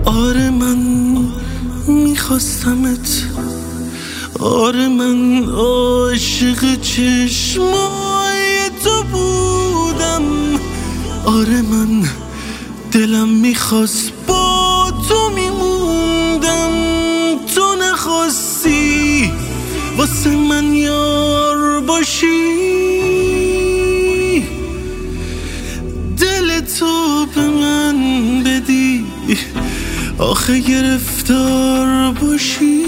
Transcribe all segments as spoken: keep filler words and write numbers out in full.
آره من میخواستمت، آره من عاشق چشمای تو بودم، آره من دلم میخواست با تو میموندم، تو نخواستی واسه من یار باشی، دل تو به من بدی آخه گرفتار باشی.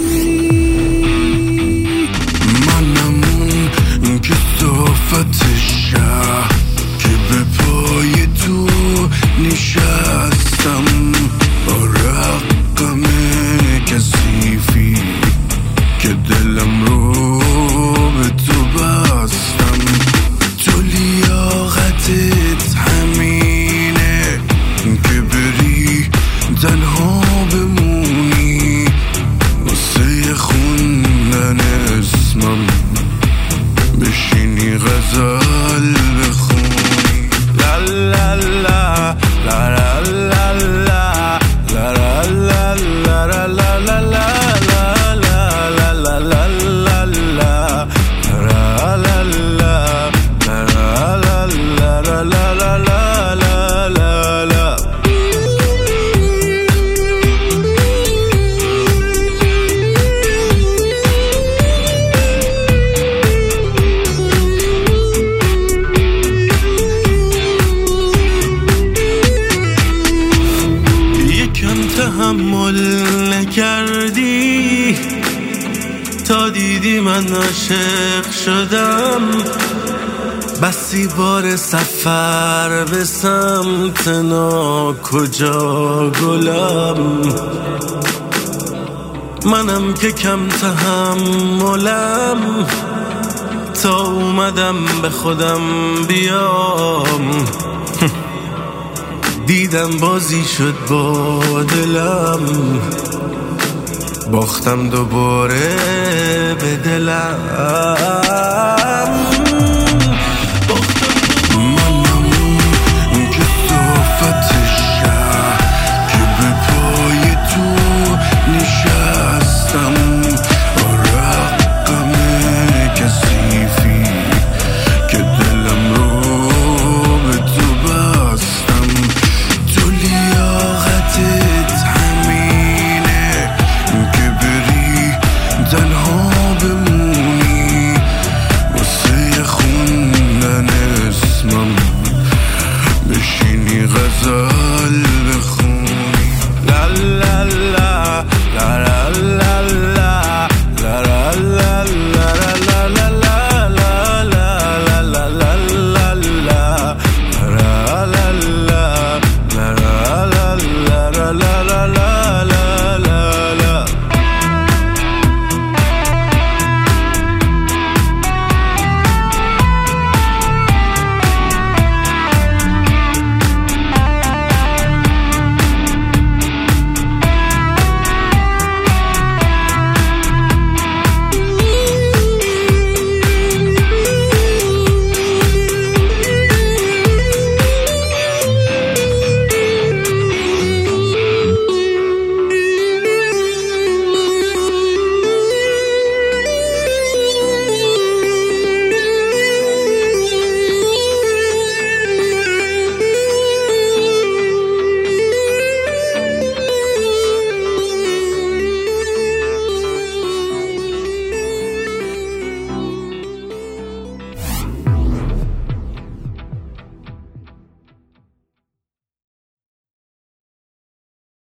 منم اون کثافت شهر که به پای تو نشستم، با رقم کثیفی که دلم رو به تو بستم. تو لیاقتت همینه که بری تنها بمونی، واسه خوندن اسمم بشینی غزل بخونی. لا لا لا لا لا لا لا لا لا لا لا لا تحمل نکردی تا دیدی من عاشق شدم، بسی بار سفر به سمت ناکجا گلم. منم که کم تحملم تا اومدم به خودم بیام، دیدم بازی شد با دلم، باختم دوباره به دلم.